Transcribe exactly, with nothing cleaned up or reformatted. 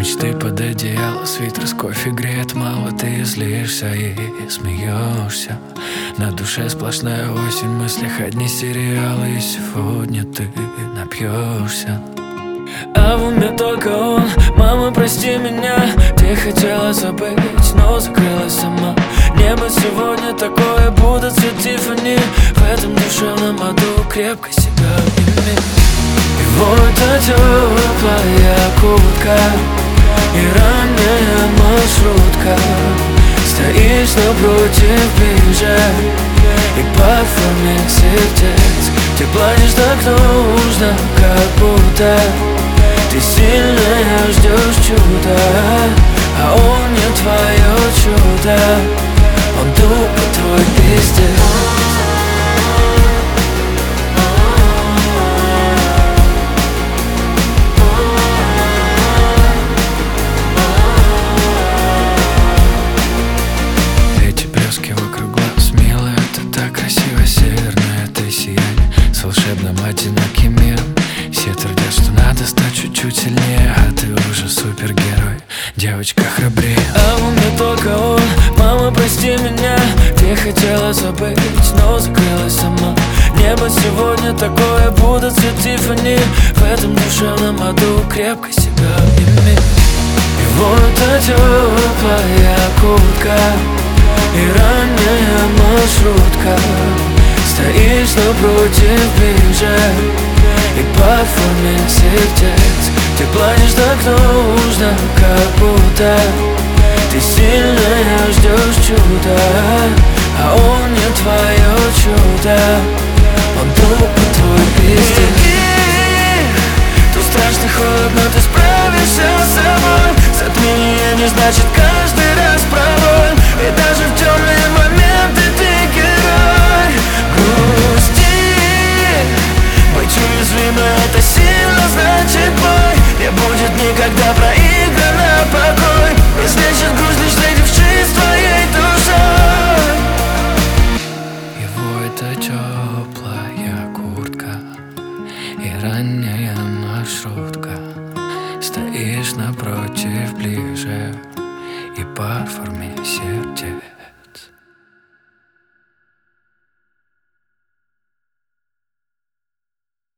Мечты под одеяло, свитер с кофе греет мало. Ты злишься и смеешься. На душе сплошная осень, в мыслях одни сериалы. И сегодня ты напьешься. А в уме только он. Мама, прости меня, ты хотела забыть, но закрылась сама. Небо сегодня такое, будут все Тиффани. В этом душевном аду крепко себя обними. И вот эта теплая куртка и ранняя маршрутка. Стоишь напротив ближе, и по форме сердец ты плачешь так нужно, как будто ты сильная, ждешь чуда, а он не твое чудо, он тупо твой пиздец. Эти блески вокруг глаз, милая, ты так красиво, северное ты сияние с волшебным одиноким миром. Все твердят, что надо стать чуть-чуть сильнее, а ты уже супергерой, девочка храбрее. А у меня только он. Мама, прости меня, ты хотела забыть, но закрылась сама. Небо сегодня такое, будут все Тиффани. В этом душевном аду крепко себя обними. И вот эта теплая куртка и ранняя маршрутка. Стоишь напротив ближе, и по форме сердец ты плачешь так нужно, как будто ты сильная, ждешь чуда, а он не твое чудо, он тупо твой пиздец. Тут страшно холодно, ты справишься с собой. Затмение не значит каждый раз провал, и даже в темные моменты ты герой. Грусти, быть уязвимым — это сила, значит бой. Не будет никогда проиграно покой. Излечит грусть лишь встретившись с твоей душой. Его это теплая куртка и ранняя маршрутка. Стоишь напротив ближе, и по форме сердец